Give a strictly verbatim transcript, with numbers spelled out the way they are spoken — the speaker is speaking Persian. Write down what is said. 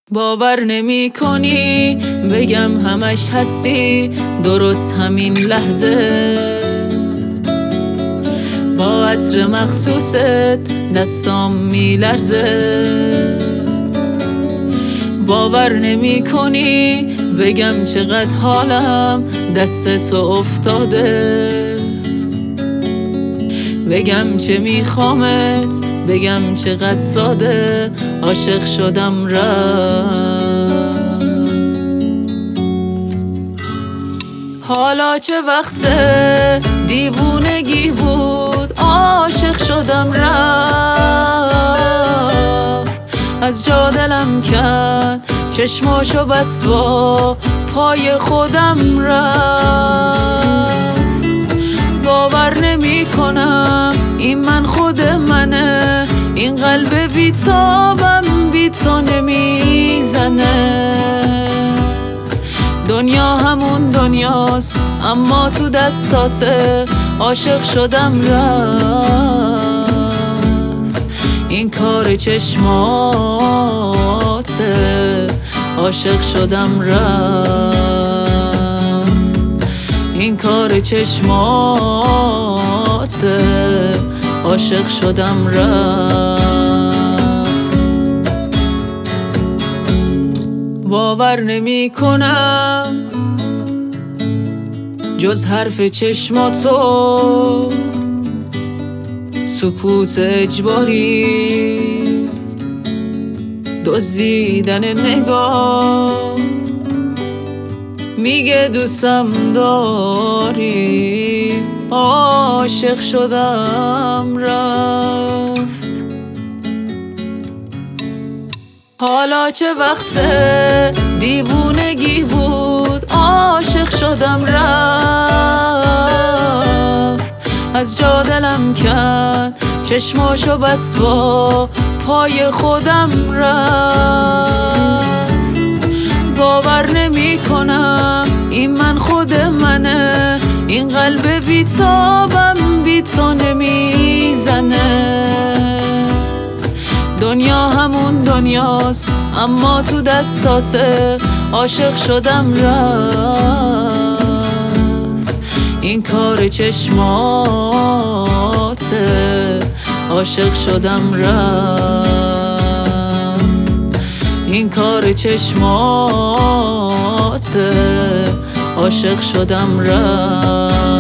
باور نمی کنی بگم همش هستی، درست همین لحظه با عطر مخصوصت دستام می لرزه. باور نمی کنی بگم چقدر حالم دست تو افتاده، بگم چه میخوامت، بگم چقدر ساده عاشق شدم رفت. حالا چه وقت دیوونگی بود، عاشق شدم رفت. از جا دلم کرد چشماشو بس با پای خودم رفت. باور نمی کنم این من خود منه، این قلب بیتابم بی تو نمیزنه. دنیا همون دنیاست اما تو دستاته، عاشق شدم رفت. این کار چشماته، عاشق شدم رفت. این کار چشماته، عاشق شدم رفت. باور نمی کنم جز حرف چشماتو، سکوت اجباری، دزدیدن نگاه، میگه دوستم داری، عاشق شدم رفت. حالا چه وقت دیوونگی بود، عاشق شدم رفت. از جا دلم کرد چشماشو بس با پای خودم رفت. باور نمی کنم این من خود منه، این قلب بیتابم بی تو نمیزنه. دنیا همون دنیاست اما تو دستاته، عاشق شدم رفت. این کار چشماته، عاشق شدم رفت. این کار چشماته، عاشق شدم رفت.